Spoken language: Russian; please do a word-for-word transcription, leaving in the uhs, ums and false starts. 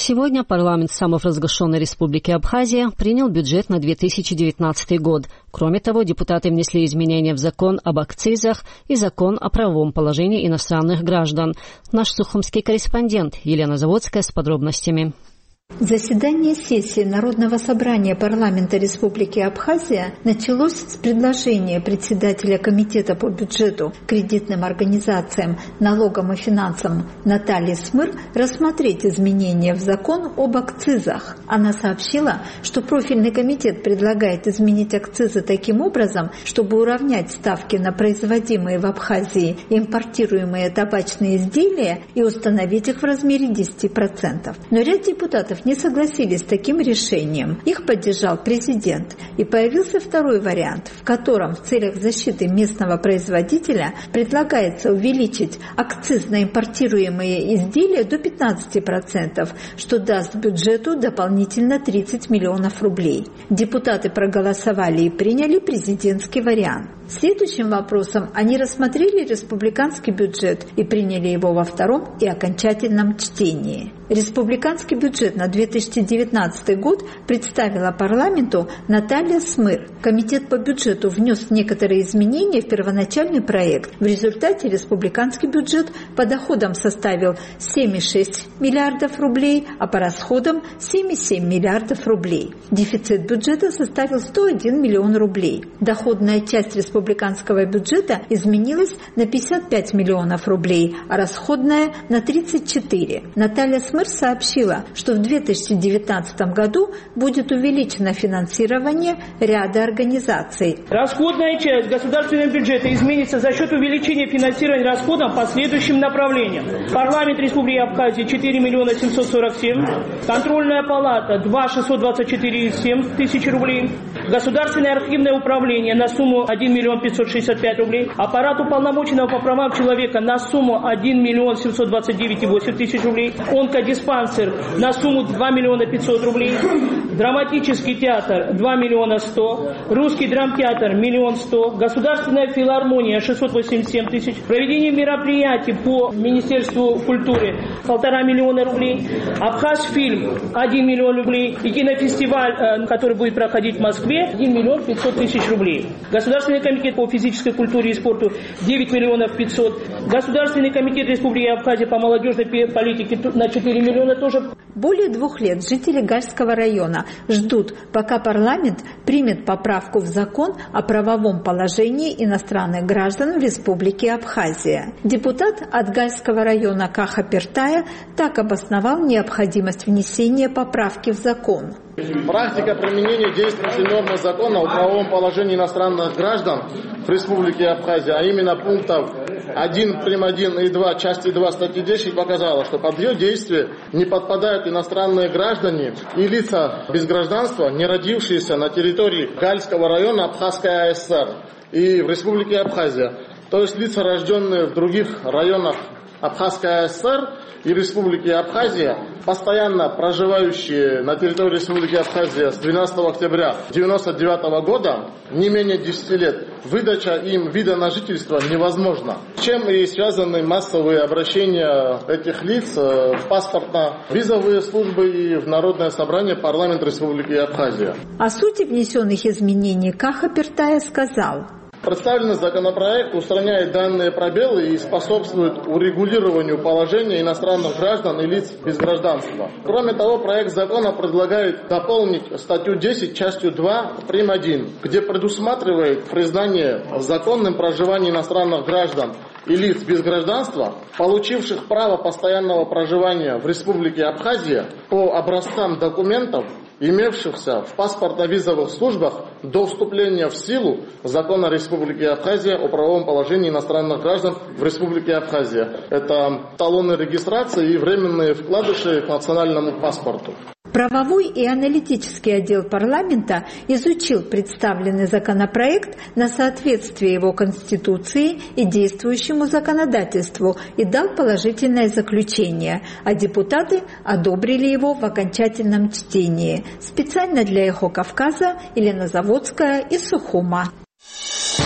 Сегодня парламент самопровозглашенной Республики Абхазия принял бюджет на две тысячи девятнадцатый год. Кроме того, депутаты внесли изменения в закон об акцизах и закон о правовом положении иностранных граждан. Наш сухумский корреспондент Елена Заводская с подробностями. Заседание сессии Народного собрания парламента Республики Абхазия началось с предложения председателя Комитета по бюджету, кредитным организациям, налогам и финансам Натальи Смыр рассмотреть изменения в закон об акцизах. Она сообщила, что профильный комитет предлагает изменить акцизы таким образом, чтобы уравнять ставки на производимые в Абхазии импортируемые табачные изделия и установить их в размере десять процентов. Но ряд депутатов не согласились с таким решением. Их поддержал президент. И появился второй вариант, в котором в целях защиты местного производителя предлагается увеличить акциз на импортируемые изделия до пятнадцати процентов, что даст бюджету дополнительно тридцать миллионов рублей. Депутаты проголосовали и приняли президентский вариант. Следующим вопросом они рассмотрели республиканский бюджет и приняли его во втором и окончательном чтении. Республиканский бюджет на две тысячи девятнадцатый год представила парламенту Наталья Смыр. Комитет по бюджету внес некоторые изменения в первоначальный проект. В результате республиканский бюджет по доходам составил семь целых шесть десятых миллиардов рублей, а по расходам семь целых семь десятых миллиардов рублей. Дефицит бюджета составил сто один миллион рублей. Доходная часть республиканского бюджета изменилась на пятьдесят пять миллионов рублей, а расходная на тридцать четыре. Наталья Смыр сообщила, что в две тысячи девятнадцатом году будет увеличено финансирование ряда организаций. Расходная часть государственного бюджета изменится за счет увеличения финансирования расходов по следующим направлениям. Парламент Республики Абхазия четыре миллиона семьсот сорок семь, контрольная палата два миллиона шестьсот двадцать четыре целых семь десятых тысячи рублей, государственное архивное управление на сумму один миллион пятьсот шестьдесят пять рублей, аппарат уполномоченного по правам человека на сумму один миллион семьсот двадцать девять целых восемь тысяч рублей, онкодиспансер на сумму два миллиона пятьсот рублей, драматический театр два миллиона сто, русский драмтеатр миллион сто, государственная филармония шестьсот восемьдесят семь тысяч, проведение мероприятий по Министерству культуры полтора миллиона рублей, Абхазфильм один миллион рублей и кинофестиваль, который будет проходить в Москве, один миллион пятьсот тысяч рублей. Государственный комитет по физической культуре и спорту девять миллионов пятьсот, Государственный комитет Республики Абхазия по молодежной политике на четыре миллиона тоже. Более двух лет жители Гальского района ждут, пока парламент примет поправку в закон о правовом положении иностранных граждан в Республике Абхазия. Депутат от Гальского района Каха Пертая так обосновал необходимость внесения поправки в закон. Практика применения действующей нормы закона о правовом положении иностранных граждан в Республике Абхазия, а именно пунктов один прим. один и два части два статьи десять показала, что под ее действие не подпадают иностранные граждане и лица без гражданства, не родившиеся на территории Гальского района Абхазской АСР и в Республике Абхазия, то есть лица, рожденные в других районах Абхазской АСР и Республики Абхазия, постоянно проживающие на территории Республики Абхазия с двенадцатого октября девяносто девятого года, не менее десяти лет, выдача им вида на жительство невозможна. С чем и связаны массовые обращения этих лиц в паспортно-визовые службы и в Народное собрание парламента Республики Абхазия. О сути внесенных изменений Каха Пертая сказал: Представленный законопроект устраняет данные пробелы и способствует урегулированию положения иностранных граждан и лиц без гражданства. Кроме того, проект закона предлагает дополнить статью десять частью два прим. один, где предусматривает признание законным проживания иностранных граждан и лиц без гражданства, получивших право постоянного проживания в Республике Абхазия по образцам документов, имевшихся в паспортно-визовых службах до вступления в силу закона Республики Абхазия о правовом положении иностранных граждан в Республике Абхазия. Это талоны регистрации и временные вкладыши к национальному паспорту. Правовой и аналитический отдел парламента изучил представленный законопроект на соответствие его Конституции и действующему законодательству и дал положительное заключение, а депутаты одобрили его в окончательном чтении. Специально для «Эхо Кавказа» Елена Заводская из Сухума.